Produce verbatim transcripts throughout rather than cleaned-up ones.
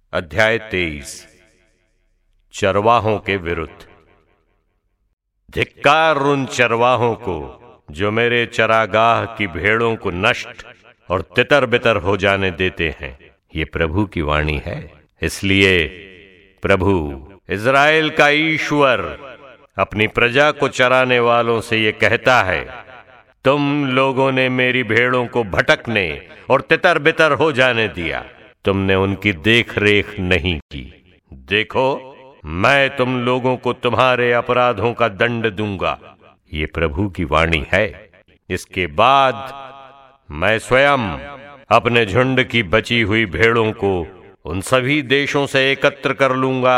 अध्याय तेईस। चरवाहों के विरुद्ध। धिक्कार उन चरवाहों को जो मेरे चरागाह की भेड़ों को नष्ट और तितर बितर हो जाने देते हैं। ये प्रभु की वाणी है। इसलिए प्रभु इज़राइल का ईश्वर अपनी प्रजा को चराने वालों से ये कहता है, तुम लोगों ने मेरी भेड़ों को भटकने और तितर बितर हो जाने दिया। तुमने उनकी देख रेख नहीं की। देखो, मैं तुम लोगों को तुम्हारे अपराधों का दंड दूंगा। ये प्रभु की वाणी है। इसके बाद मैं स्वयं अपने झुंड की बची हुई भेड़ों को उन सभी देशों से एकत्र कर लूंगा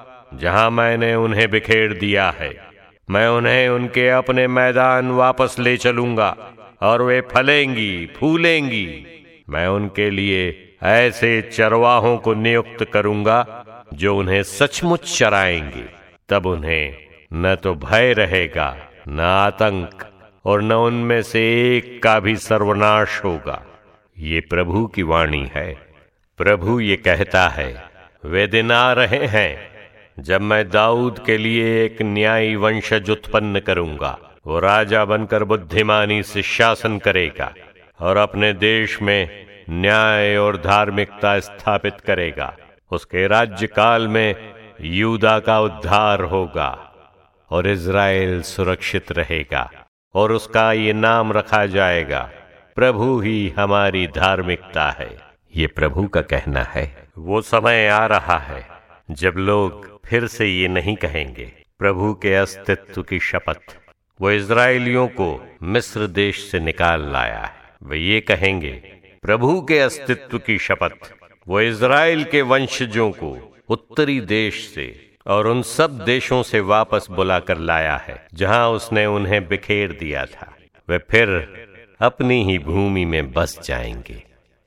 जहां मैंने उन्हें बिखेर दिया है। मैं उन्हें उनके अपने मैदान वापस ले चलूंगा और वे फलेंगी, फूलेंगी। मैं उनके लिए ऐसे चरवाहों को नियुक्त करूंगा जो उन्हें सचमुच चराएंगे। तब उन्हें न तो भय रहेगा, न आतंक, और न उनमें से एक का भी सर्वनाश होगा। ये प्रभु की वाणी है। प्रभु ये कहता है, वे दिन आ रहे हैं जब मैं दाऊद के लिए एक न्यायी वंशज उत्पन्न करूंगा। वो राजा बनकर बुद्धिमानी से शासन करेगा और अपने देश में न्याय और धार्मिकता स्थापित करेगा। उसके राज्य काल में यूदा का उद्धार होगा और इज़राइल सुरक्षित रहेगा और उसका ये नाम रखा जाएगा, प्रभु ही हमारी धार्मिकता है। ये प्रभु का कहना है। वो समय आ रहा है जब लोग फिर से ये नहीं कहेंगे, प्रभु के अस्तित्व की शपथ वो इज़राइलियों को मिस्र देश से निकाल लाया है। वे ये कहेंगे, प्रभु के अस्तित्व की शपथ वो इज़राइल के वंशजों को उत्तरी देश से और उन सब देशों से वापस बुलाकर लाया है जहां उसने उन्हें बिखेर दिया था। वे फिर अपनी ही भूमि में बस जाएंगे।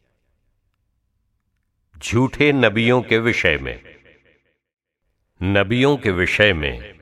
झूठे नबियों के विषय में। नबियों के विषय में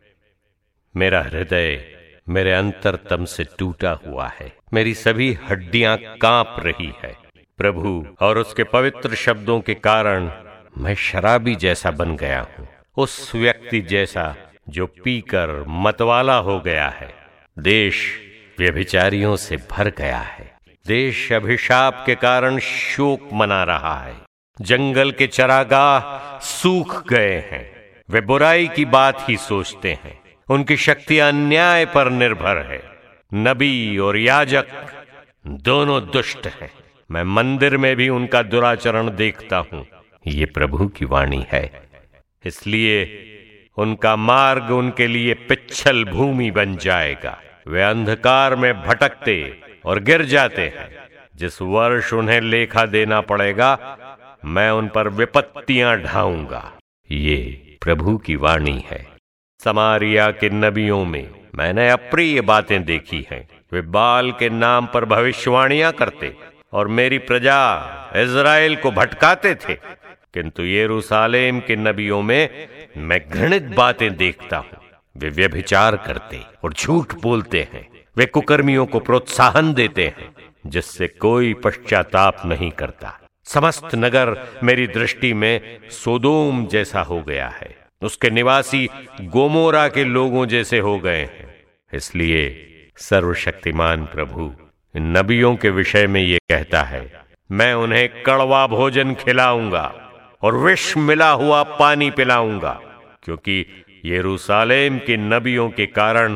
मेरा हृदय मेरे अंतरतम से टूटा हुआ है। मेरी सभी हड्डियां कांप रही है। प्रभु और उसके पवित्र शब्दों के कारण मैं शराबी जैसा बन गया हूं, उस व्यक्ति जैसा जो पीकर मतवाला हो गया है। देश व्यभिचारियों से भर गया है। देश अभिशाप के कारण शोक मना रहा है। जंगल के चरागाह सूख गए हैं। वे बुराई की बात ही सोचते हैं। उनकी शक्ति अन्याय पर निर्भर है। नबी और याजक दोनों दुष्ट हैं। मैं मंदिर में भी उनका दुराचरण देखता हूं। ये प्रभु की वाणी है। इसलिए उनका मार्ग उनके लिए पिच्छल भूमि बन जाएगा। वे अंधकार में भटकते और गिर जाते हैं। जिस वर्ष उन्हें लेखा देना पड़ेगा, मैं उन पर विपत्तियां ढाऊंगा। ये प्रभु की वाणी है। समारिया के नबियों में मैंने अप्रिय बातें देखी हैं। वे बाल के नाम पर भविष्यवाणियां करते और मेरी प्रजा इज़राइल को भटकाते थे। किंतु यरूशलेम के नबियों में मैं घृणित बातें देखता हूं। वे व्यभिचार करते और झूठ बोलते हैं। वे कुकर्मियों को प्रोत्साहन देते हैं जिससे कोई पश्चाताप नहीं करता। समस्त नगर मेरी दृष्टि में सोदोम जैसा हो गया है। उसके निवासी गोमोरा के लोगों जैसे हो गए हैं। इसलिए सर्वशक्तिमान प्रभु नबियों के विषय में ये कहता है, मैं उन्हें कड़वा भोजन खिलाऊंगा और विष मिला हुआ पानी पिलाऊंगा, क्योंकि यरूशलेम के नबियों के कारण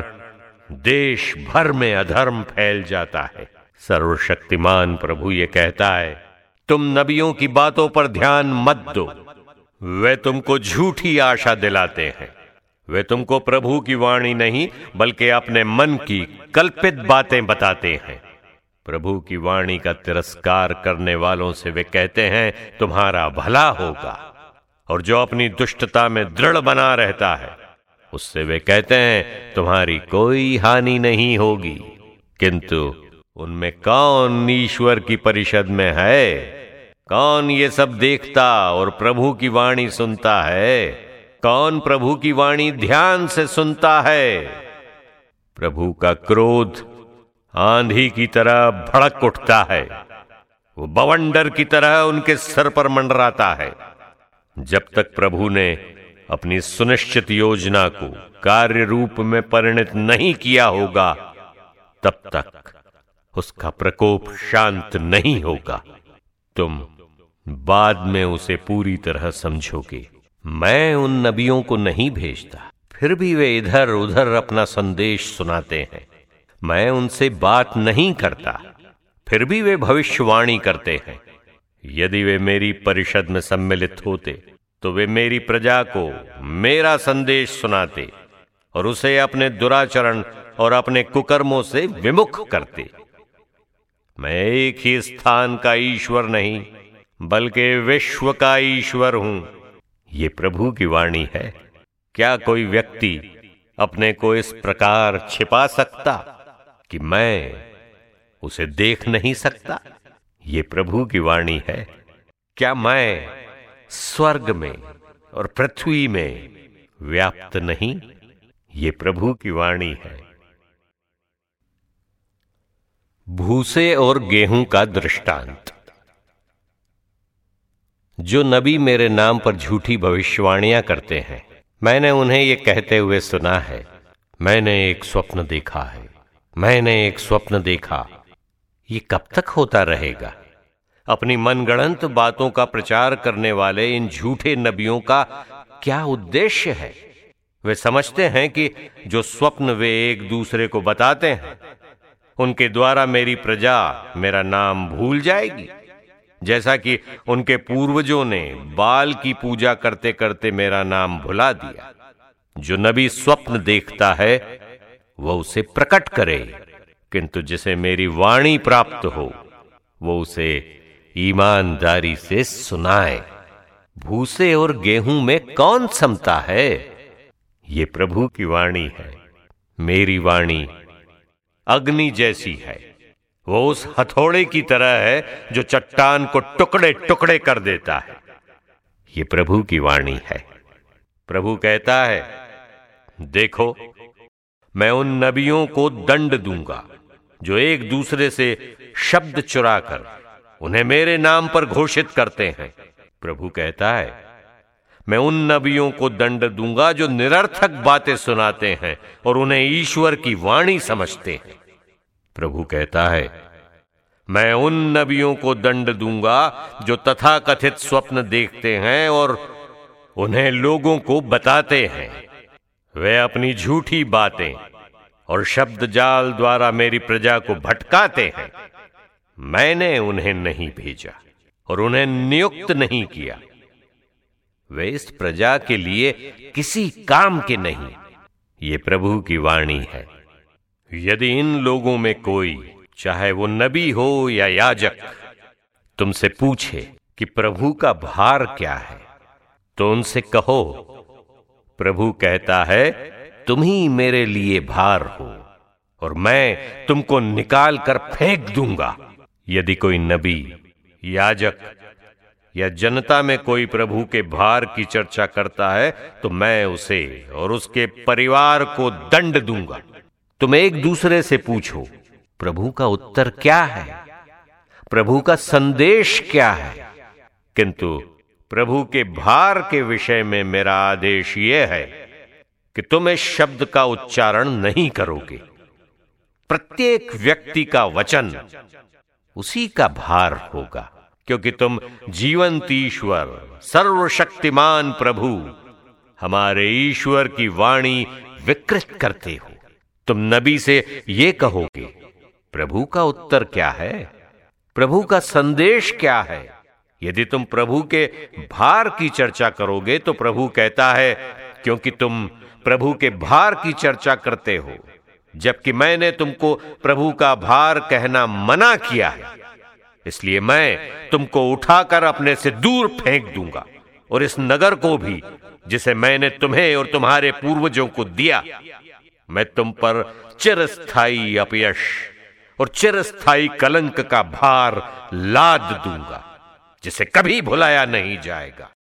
देश भर में अधर्म फैल जाता है। सर्वशक्तिमान प्रभु ये कहता है, तुम नबियों की बातों पर ध्यान मत दो। वे तुमको झूठी आशा दिलाते हैं। वे तुमको प्रभु की वाणी नहीं बल्कि अपने मन की कल्पित बातें बताते हैं। प्रभु की वाणी का तिरस्कार करने वालों से वे कहते हैं, तुम्हारा भला होगा, और जो अपनी दुष्टता में दृढ़ बना रहता है उससे वे कहते हैं, तुम्हारी कोई हानि नहीं होगी। किंतु उनमें कौन ईश्वर की परिषद में है? कौन ये सब देखता और प्रभु की वाणी सुनता है? कौन प्रभु की वाणी ध्यान से सुनता है? प्रभु का क्रोध आंधी की तरह भड़क उठता है। वो बवंडर की तरह उनके सर पर मंडराता है। जब तक प्रभु ने अपनी सुनिश्चित योजना को कार्य रूप में परिणत नहीं किया होगा, तब तक उसका प्रकोप शांत नहीं होगा। तुम बाद में उसे पूरी तरह समझोगे। मैं उन नबियों को नहीं भेजता, फिर भी वे इधर उधर अपना संदेश सुनाते हैं। मैं उनसे बात नहीं करता, फिर भी वे भविष्यवाणी करते हैं। यदि वे मेरी परिषद में सम्मिलित होते तो वे मेरी प्रजा को मेरा संदेश सुनाते और उसे अपने दुराचरण और अपने कुकर्मों से विमुख करते। मैं एक ही स्थान का ईश्वर नहीं, बल्कि विश्व का ईश्वर हूं। ये प्रभु की वाणी है। क्या कोई व्यक्ति अपने को इस प्रकार छिपा सकता कि मैं उसे देख नहीं सकता? ये प्रभु की वाणी है। क्या मैं स्वर्ग में और पृथ्वी में व्याप्त नहीं? ये प्रभु की वाणी है। भूसे और गेहूं का दृष्टांत। जो नबी मेरे नाम पर झूठी भविष्यवाणियां करते हैं, मैंने उन्हें ये कहते हुए सुना है, मैंने एक स्वप्न देखा है, मैंने एक स्वप्न देखा। ये कब तक होता रहेगा? अपनी मनगढ़ंत बातों का प्रचार करने वाले इन झूठे नबियों का क्या उद्देश्य है? वे समझते हैं कि जो स्वप्न वे एक दूसरे को बताते हैं, उनके द्वारा मेरी प्रजा मेरा नाम भूल जाएगी, जैसा कि उनके पूर्वजों ने बाल की पूजा करते करते मेरा नाम भुला दिया। जो नबी स्वप्न देखता है वह उसे प्रकट करे, किंतु जिसे मेरी वाणी प्राप्त हो वो उसे ईमानदारी से सुनाए। भूसे और गेहूं में कौन समता है? ये प्रभु की वाणी है। मेरी वाणी अग्नि जैसी है। वो उस हथौड़े की तरह है जो चट्टान को टुकड़े टुकड़े कर देता है। ये प्रभु की वाणी है। प्रभु कहता है, देखो, मैं उन नबियों को दंड दूंगा जो एक दूसरे से शब्द चुराकर उन्हें मेरे नाम पर घोषित करते हैं। प्रभु कहता है, मैं उन नबियों को दंड दूंगा जो निरर्थक बातें सुनाते हैं और उन्हें ईश्वर की वाणी समझते हैं। प्रभु कहता है, मैं उन नबियों को दंड दूंगा जो तथाकथित स्वप्न देखते हैं और उन्हें लोगों को बताते हैं। वे अपनी झूठी बातें और शब्द जाल द्वारा मेरी प्रजा को भटकाते हैं। मैंने उन्हें नहीं भेजा और उन्हें नियुक्त नहीं किया। वे इस प्रजा के लिए किसी काम के नहीं। ये प्रभु की वाणी है। यदि इन लोगों में कोई, चाहे वो नबी हो या याजक, तुमसे पूछे कि प्रभु का भार क्या है, तो उनसे कहो, प्रभु कहता है, तुम ही मेरे लिए भार हो और मैं तुमको निकाल कर फेंक दूंगा। यदि कोई नबी, याजक या जनता में कोई प्रभु के भार की चर्चा करता है, तो मैं उसे और उसके परिवार को दंड दूंगा। तुम एक दूसरे से पूछो, प्रभु का उत्तर क्या है? प्रभु का संदेश क्या है? किंतु प्रभु के भार के विषय में मेरा आदेश यह है कि तुम इस शब्द का उच्चारण नहीं करोगे। प्रत्येक व्यक्ति का वचन उसी का भार होगा, क्योंकि तुम जीवंत ईश्वर, सर्वशक्तिमान प्रभु, हमारे ईश्वर की वाणी विकृत करते हो। तुम नबी से ये कहोगे, प्रभु का उत्तर क्या है? प्रभु का संदेश क्या है? यदि तुम प्रभु के भार की चर्चा करोगे तो प्रभु कहता है, क्योंकि तुम प्रभु के भार की चर्चा करते हो, जबकि मैंने तुमको प्रभु का भार कहना मना किया है, इसलिए मैं तुमको उठाकर अपने से दूर फेंक दूंगा और इस नगर को भी, जिसे मैंने तुम्हें और तुम्हारे पूर्वजों को दिया, मैं तुम पर चिरस्थायी अपयश और चिरस्थायी कलंक का भार लाद दूंगा, जिसे कभी भुलाया नहीं जाएगा।